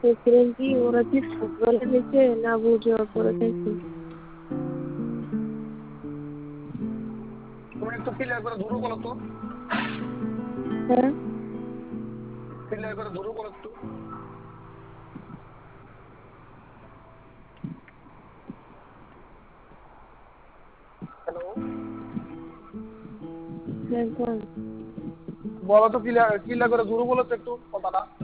বলছিলাম কি ওরা কি ফুটবলে নিচে না বুঝে করে খাইছে? তুমি একটু ক্লিয়ার করে ধরো বলো তো। হ্যাঁ ক্লিয়ার করে ধরো বলো একটু। হ্যালো, একদম। বলো তো ক্লিয়ার ক্লিয়ার করে ধরো বলো তো একটু কথাটা।